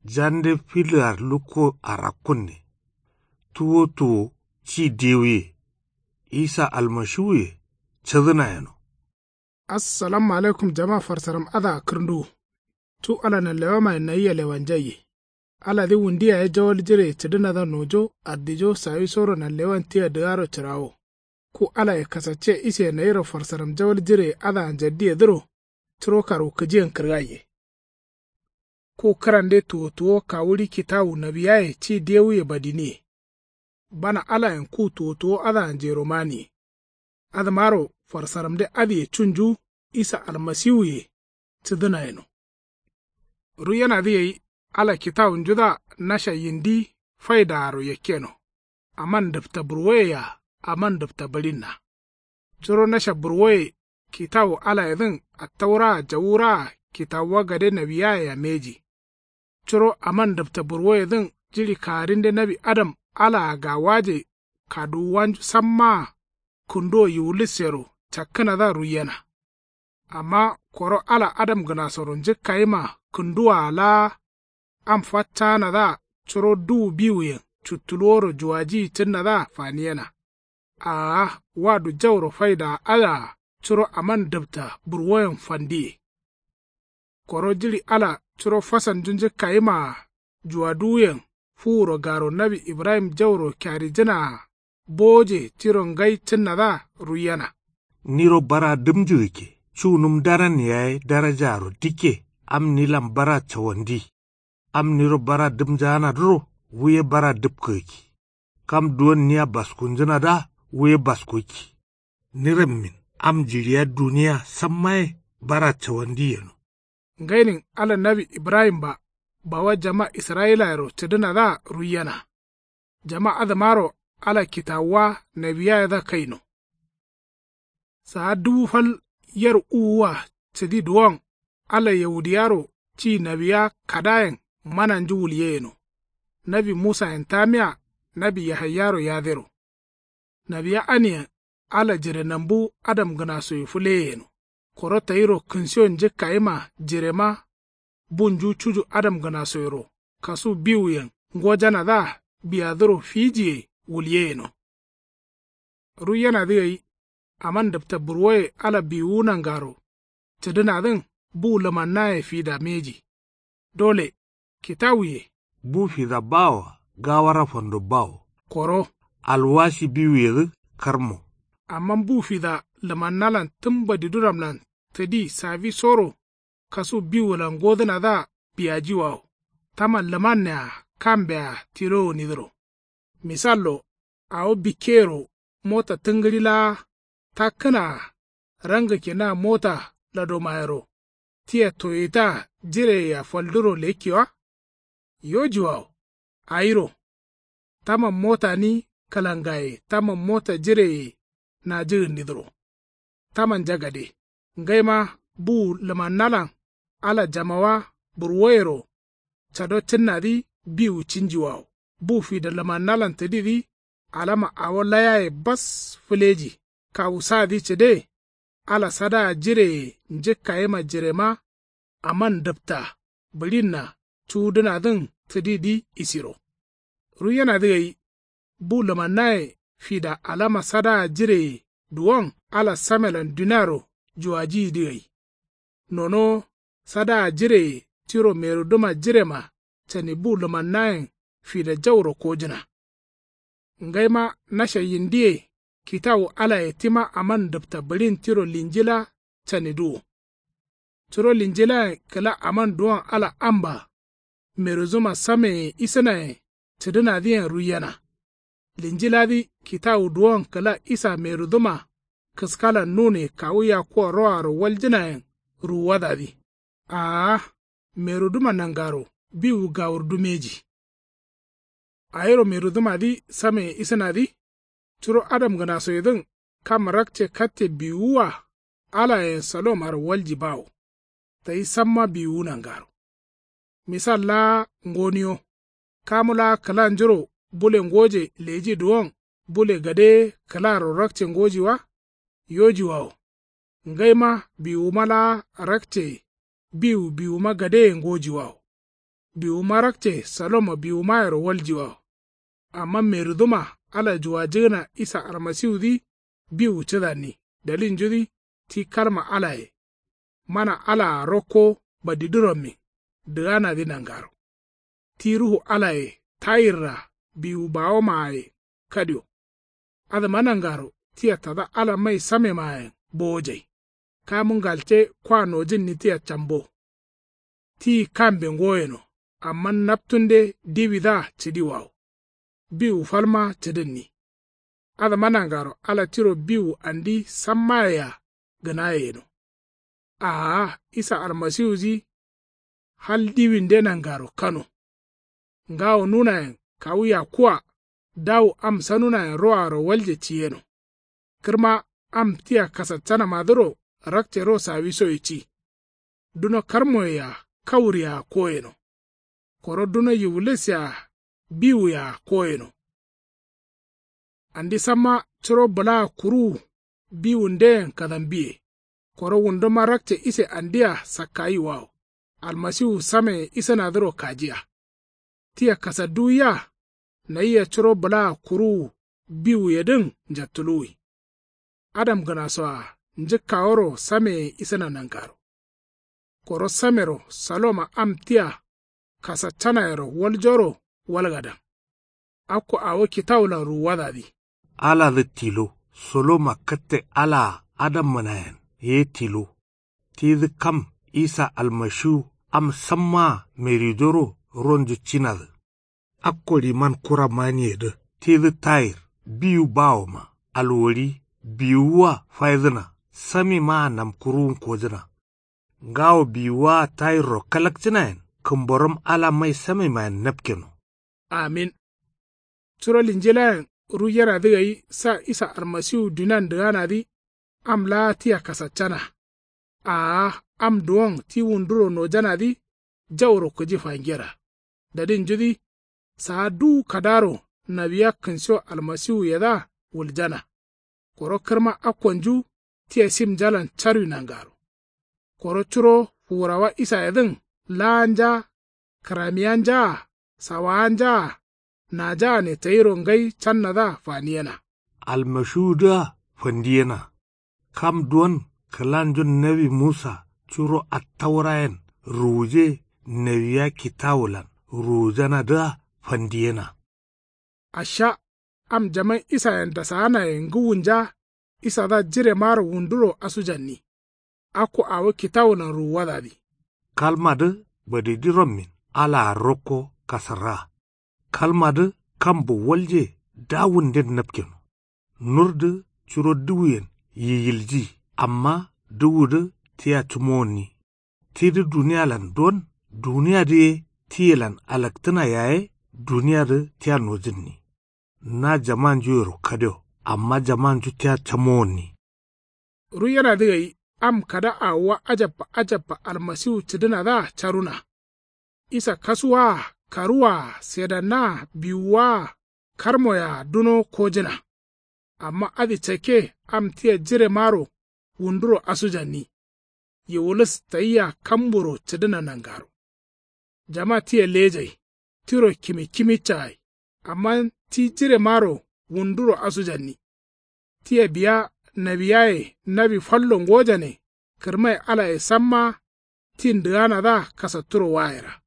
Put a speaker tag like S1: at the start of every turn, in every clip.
S1: jande filar luko arakunne, tuwo ci dewe, Isa almashuye, chadana yano.
S2: Assalamu alaikum jama'a farsaram adha kirndu. Tu ala na lewa mai na iya lewan jayi. Ala di wundiya ya jawal jire chidina da nojo, addijo sayi soro na lewan tiya digaro chirawo. Ku ala ya kasace ise na iro farsaram jawal jire adha anjaddi ediro, chiro karu kajiyan kirgaye. Ku karande tuwo kawuri kitawu na biyaye ci dewu ya badini. Bana ala yan ku tuwo adha anjeromani. Adha maro farsaram de adhi chunju Isa almasihu ye chidina yano. Ruyana dhiye ala kitawun juda nasha yindi faidaro yekeno. Aman dafta burwe ya aman dafta balinna. Churo nasha burwe kitawu ala edhin attawra jawura kitawa gade nabiya ya meji. Churo aman dafta burwe edhin jiri karinde nabi Adam ala gawaje kaduwan samma kundo yulisero chakana da ruyana. Amma koro ala Adam gana soron jikkaima kunduwa la amfattana da churo du biwyen chutuloro juwaji tinna da faniyana. Wadu jawro faida ala churo aman dabta burwoyen fandi. Koro jiri ala churo fasan junjikkaima juwaduyen furo garo nabi Ibrahim jawro kyari jina boje tiron gai tinna da ruyana.
S1: Niro bara dumjirike. Chunum daran yae darajaro dike am nilam bara chawandi. Am niro bara dumjana duro wuye bara dupkeki. Kam duwan niya baskunjana da wuye baskuki. Niremmin am jiriya duniya sammaye bara chawandi yano.
S2: Ngainin ala nabi Ibrahim bawa jama Israila yaro chidina da ruyana. Jama adamaro ala kitawa nabiya da kaino. Saadu fal yar uwa tsidi duwan ala yahudiyaro ci nabiya kadayen manan juwul yeno. Nabi Musa entamiya nabi Yahayyaro yadero. Nabiya aniya ala jire nambu Adam gana soy fule yeno. Koro tayiro kinsiyon jikka ima jirema bunju chuju Adam gana soyro. Kasu biwyen ngojana da biyadoro fijiye wul yeno. Ruyana dhiyayi aman dabta burwaye ala biwunan garo, chidina dhin bu lamannaye fida meji. Dole, kitawiye.
S1: Bu fida bawa, gawara fondo bawo.
S2: Koro.
S1: Alwashi biwye karmo.
S2: Amman bu fida lamannalan tumba diduramlan, tedi savi soro, kasu biwulan godina da biyajiwao. Taman lamannea kambea tiro nidro. Misallo, ao bikero mota tungrila takana ranga kina mota lado mayro tia Toyota jire ya falduro lekiwa yojuwao airo tama mota ni kalangaye tama mota jire na jirin nidro taman jagade ngaima bu lamannalan ala jamawa burwero chado tinnadi biu chinjiwao bu fi da lamannalan tadidi alama awolayaye bas fuleji kawusadi cede ala sada jire njekka yema jirema aman dabta bilinna chuduna dhin tididi isiro. Ruyana dhiyayi bu lamannaye fida alama sada jire duwan ala samelan dinaro juwaji dhiyayi. Nono sada jire tiro meruduma jirema chani bu lamannaye fida jawro kojina. Ngaima nasha yindiye kitawu ala etima aman dabta bilin tiro linjila chanidu. Tiro linjila kala aman duwan ala amba meruzuma same isanaye chidina dhiyan ruyana. Linjila di kitawu duwan kala isa meruzuma kaskala nune kawuya kuwa roaro waljinayen ruwada di. Meruduma nangaro biwu gawurdumeji. Ayro meruduma di same isana di Churo Adam gana soyedin kam rakce katte biwuwa ala yen salom ar walji bawo. Tai samma biwunan garo. Misal la ngoniyo. Kamula kala njiro bule ngoje leji duwan bule gade kala rakce ngoji wa yoji wao. Ngaima biwuma la rakce biwuma gade ngoji wao. biu marakce saloma biu mayro waljiwa amma meruduma ala juwajena isa almasiudi biu chidani dalin judi ti kalma alaye mana ala roko badiduromi dana dinangaro ti ruhu alaye tayirra biu bawo maaye kadio adamanangaro tiya tada ala mai same maaye bojai kamun galce kwano jinni tiya chambo ti kambe ngoyeno amma naptunde diwida chidiwaw biu falma chidinni adamanangaro ala tiro biu andi sammaya ganayeno isa almasiuzi hal diwinde nangaro kano ngawo nunayen kawuya kuwa dawo am sanunayen ro'aro walje ciyeno kirma am tiya kasatsana maduro rakte ro sawiso ichi duno karmoya kawriya koyeno koro duno yiwulesya biwuya koyeno andi sama ciro bala kuru biwunde kadambiye koro wundoma rakte ise andiya sakayi waw almasihu same isa nadiro kajiya tiya kasaduya na iya ciro bala kuru biwu yedin jattului adam gana soa njikaworo same isa na nangaro koro samero saloma amtiya kasachanayero waljoro walgada akko awo kitawla ruwadadi
S1: ala the tilo soloma katte ala adam manayan ye tilo ti kam isa almashu am samma meridoro ronju chinad akkori man kura maniede ti tayir biu baoma alwori biuwa faizna sami ma nam kurun kozina ngawo biuwa tayro kalakcinayen kumborom ala mai sami ma napkeno
S2: amin sura linjilayen ruyara digai sa isa almasiu dunan dana di am la tiya kasachana am duong ti wunduro no jana di jawro kuji fangira dadin judi sa du kadaro nabiya kansho almasiu yada wuljana koro kirma akwanju tiya sim jalan charu nangaro koro churo furawa isa yadin lanja karamiyanja sawanja naja ne tayiro ngai channada faniyana
S1: almashuda fandiyana kam duwan kalanjun nabi Musa churo attawrayen ruje nabiya kitawulan rujana da fandiyana
S2: asha am jaman isa yanda sana nguwunja isa da jire mara wunduro asujanni ako awo kitawulan ruwadadi
S1: kalmadu badidiromin ala roko kasara kalmadu kambu walje dawundin napkino nurdu churo duwen yiyilji amma duwudu tiya tumoni tidu duniyalan don duniya de tiyelan alaktina yaye duniya de tiya nojinni na jaman juyoro kadyo amma jaman ju tiya tumoni
S2: ruyana digai am kada awa ajabba almasiu tidina da charuna isa kasuwa karuwa sedana biwa karmoya duno kojina amma adi ceke am tiya jire maro wunduro asujanni yewulis tayya kamburo tidina nangaro jama tiya lejai tiro kimi chai amma ti jire maro wunduro asujanni tiya biya nabiyaye nabi fallon gojane kirmai ala e samma tin dana da kasaturo waira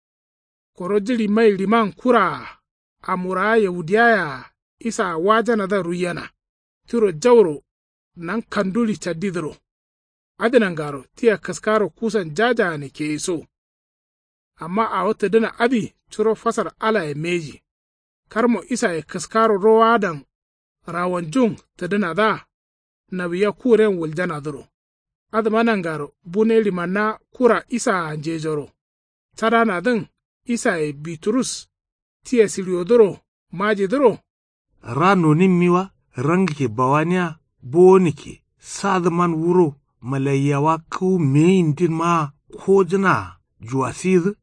S2: koro jiri mai liman kura amura yahudiyaya isa wajana da ruyana tiro jawro nan kanduli chadidro adinangaro tiya kaskaro kusan jaja ne ke iso amma a wata dina adi tiro fasar ala e meji karmo isa e kaskaro rowadan rawanjung ta dina da nabiya kuren wuljana duro admanangaro bune limanna kura isa anjejoro tarana din isa e bitrus tiya siliodoro maji duro
S1: rano nimmiwa rangke bawanya bonike sadman wuro malayawa ku meindin ma kojina juwasiz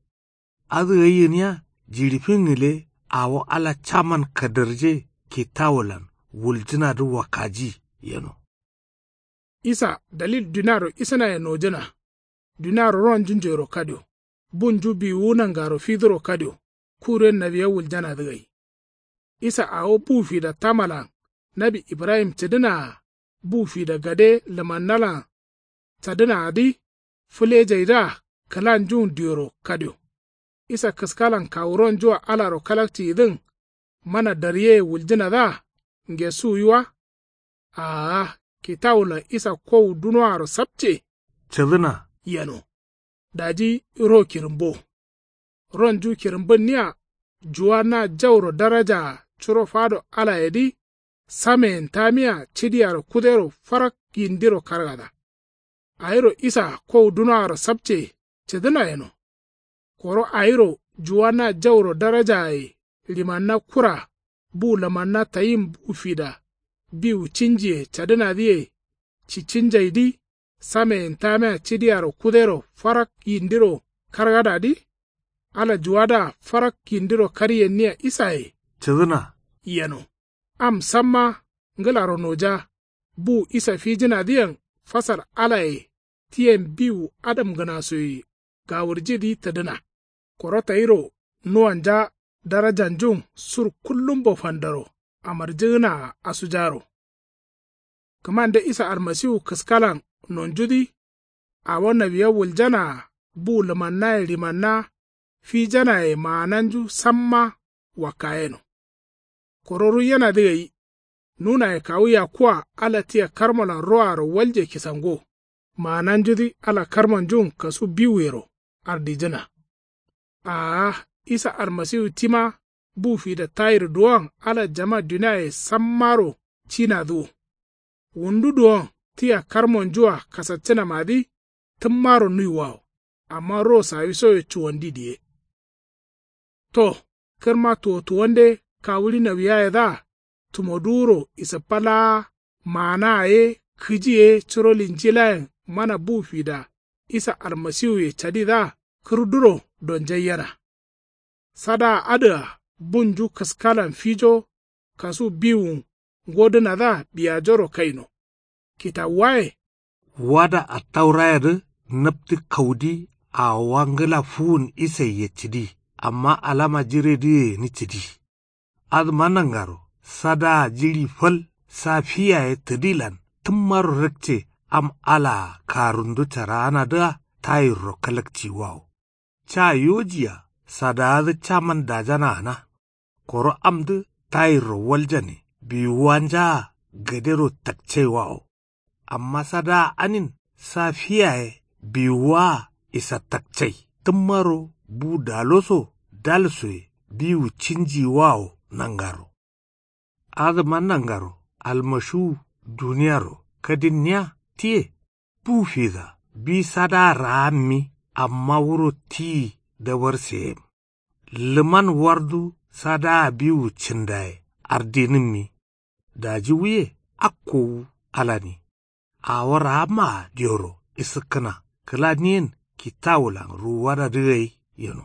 S1: adayenya jirifingile awo ala chaman kadarje ke tawalan wuljina du wakaji yano
S2: isa dalil dinaro isana ya nojina dinaro ron jinjero kadyo bunju biyu nan garo fidro kadyo kuren nabiya wuljana digai isa awo bufi da tamalan nabi Ibrahim tidina bufi da gade lamannalan tadina adi fule jaida kalan jun diyoro kadyo isa kaskalan kawuron juwa alaro kalakti idin mana darye wuljina da nge suyuwa kitawula isa kow dunwaro sabce
S1: tidina
S2: yano daji ro kirimbo ron ju kirimbin niya juwa na jawro daraja curo fado ala edi samen tamiya cidiyar kudero farak yindiro kargada ayiro isa kow dunwaro sabce cidina yano koro ayiro juwa na jawro daraja limanna kura bu lamanna tayin bufida biu cinjiye cadina diye cicinjaidi samen tamiya cidiyar kudero farak yindiro kargada di ala juwada farak yindiro kariyen niya isaye
S1: tidina
S2: yano am samma ngilaro noja bu isa fijina diyan fasar alaye tiyen biu adam gana soyi gawurjidi tadina korota iro nuwanja darajan jun sur kullum bofandaro amarjina asujaro kamande isa almasihu kaskalan nonjudi awon nabiya wuljana bu lamanna rimanna fijana maananju samma wakayeno kororu yana digai nuna kawuya kuwa ala tiya karmalan roaro walje kisango maananjudi ala karman jun kasu biwero ardijina isa almasihu tima bufi da tayir duwan ala jama dunaye sammaro cina du wundu duwan tiya karmon juwa kasaccina madi tun maro nuiwawo amma ro sawi soye cuwandi diye to kirma tuwande kawuli na wiyaye da tumoduro isa pala maanaye kijiye cirolin jilayen mana bufi da isa almasihu ye cadi da kirduro don jayyana sada ada bunju kaskalan fijo kasu biwun goduna da biyajoro kaino kita waye
S1: wada a taurayar nafti kaudi a wangala fuun isa ya cidi amma alama jire diye ni cidi azmanangaro sada jiri fal safiya ya tadilan tun maru rakce am ala karundu tarana da tayiro kalakci wawo cha yojiya sada chaman dajana na koro amdu tayiro waljane biwanja gadero takce wawo amma sada anin safiya biwa isa takcai tummaro bu daloso dalsoe biu cinji wawo nangaro azman nangaro almashu duniyaro kadinnya tie bu fiza bi sada rami amma wuro ti da warse liman wardu sada biu cindaye ardinin daji wuye akko alani awara ma dioro iskana klanien kitawlan ruwada dai yano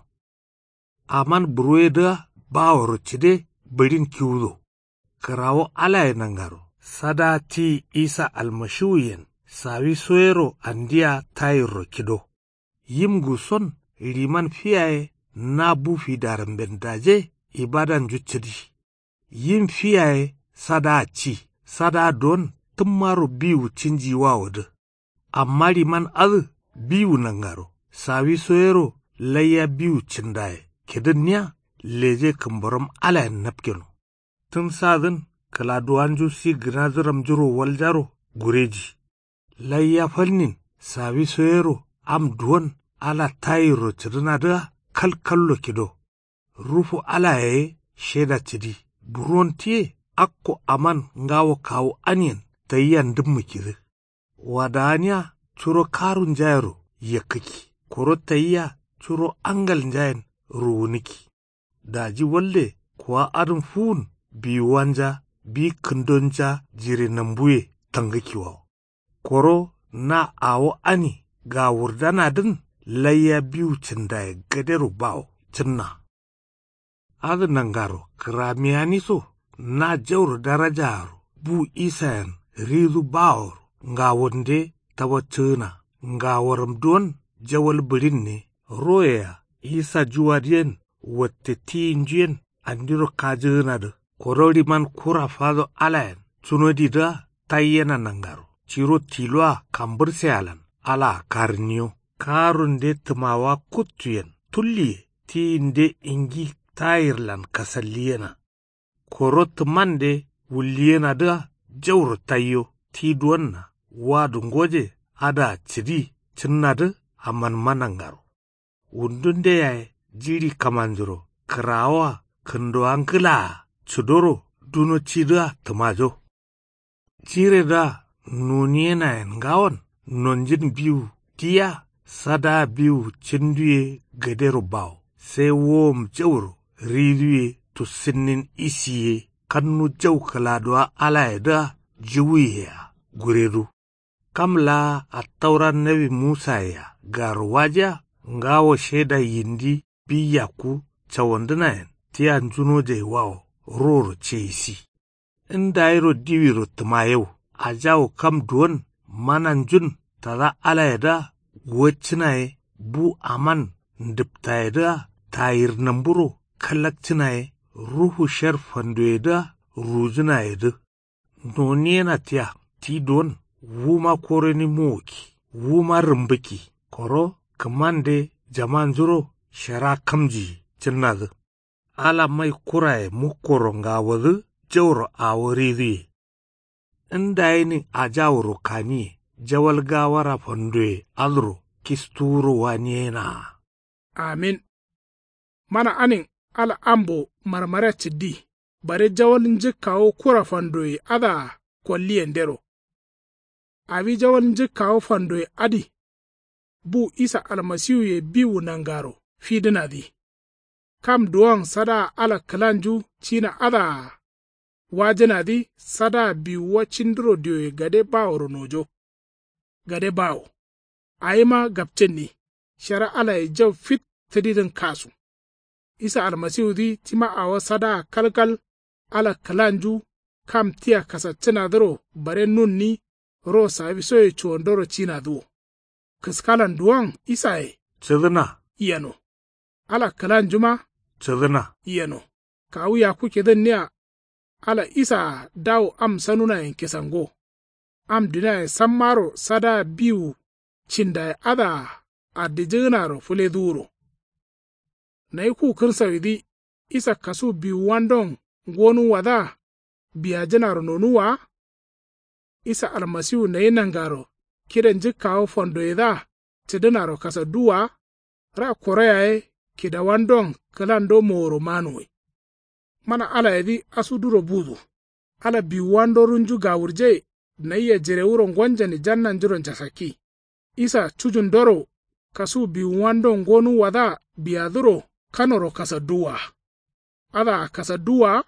S1: aman brueda bawro cide birin kiudo karawo alay nangaro sadati isa almashuyen sawi soero andia tayro kido yimgu son liman fiyaye na bufi daramben daje ibadan juccidi yim fiyaye sadaci sada don tummaro biu cinji wawode amma liman biu nangaro sawi soero laya biu cindaye kidanya leje kambaram ala napkeno tun sadin kala duwanju si gnazaram juro waljaro gureji laya falnin sawi soero am duwan ala tayiro cidina da kalkallo kido rufu ala sheda cidi burontiye akko aman ngawo kawo aniyan tayyan dimmu kiri wadanya curo karun jayro yakaki koro tayya curo angal jayen ruuniki daji walle kuwa adun fuun bi wanja bi kundonja jiri nambuye tangakiwa koro na awo ani ga wurdana din layya biyu cindaye gaderu bawo cinna adun nangaro kramiyani so na jawr darajaro bu isayan rizu bawor nga wonde tawa tuna nga waram don jawal birin ne roya isa juwadien watte tinjien andiro kajunadu korori man kura fado alayan tunodida tayyena nangaro ciro tilwa kambirse alan ala karniyo karunde tumawa kutuyen tulliye tiinde ingi tayirlan kasalliyena korot mande wulliyena da jawr tayyo tidwanna wadu ngoje ada cidi cinnadu aman manangaro wundunde yaye jiri kamanjuro krawa kendo ankila chudoro duno chida tumajo jire da nuniyena ngawon nonjin biu tiya sada biu cinduye gadero baw sai wom jawro riduye to sinnin isiye kannu jaw kaladwa alaida jiwiya guredu kamla attauran nabi Musa ya garwaja ngawo sheda yindi biyaku chawandana tiya njunoje wawo roro cheisi indairo diwiro tumayew ajaw kam duwan mananjun tada alaida guwachinaye bu aman ndiptaida tayir namburo kalakchinaye ruhu sharfandoida rujinaye noniyena tiya ti don wuma koreni moki wuma rumbiki koro kamande jamanjuro shara kamji cinnadu ala mai kuraye mukoro ngawadu jawro aworidi indayini ajawro kani jawal gawara fondoye alro kisturo wanyena
S2: amin mana anin ala ambo marmara ciddi bare jawal jikawo kura fondoye ada kwalliyen dero abi jawal jikawo fondoye adi bu isa almasiyu ye biwu nangaro fidinadi kam duwan sada ala kalanju china ada wajinadi sada biwa chindro diyo gade bawo ronojo gade bawo ayima gabtenni shara ala ye jaw fit tedidin kasu isa almasiyu di tima awa sada kalkal ala kalanju kam tiya kasatina dro bare nunni ro sabiso ye chuondoro china duwo kiskalan duwan isa ye
S1: chedna
S2: iyano ala kalanjuma
S1: chedna
S2: iyano kawu ya kuke den niya ala isa dawo am sanuna en kesango am dina en sammaro sada biu chinda ada adijinaro fule duro na iku kirsawidi isa kasu biu wandon ngonu wada biya jinaro nonuwa isa almasiu na inangaro kidan jikawo fondo ida tidinaro kasa duwa ra koreae kida wandon kalando moro manwe mana ala yadi asuduro budu ala bi wando runju gawurje na iya jere wuro ngwanjani jannan jiron jasaki isa chujun doro kasu bi wando ngonu wada biaduro kanoro kasa duwa ada kasa duwa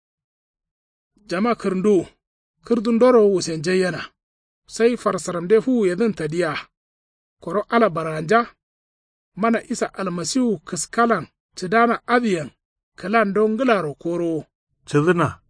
S2: jama kirdun doro wusen jayana sai farsaramde fu yadin tadiya koro ala baranja mana isa almasiu kiskalan tidana adiyan kalan don gilaro koro
S1: chedna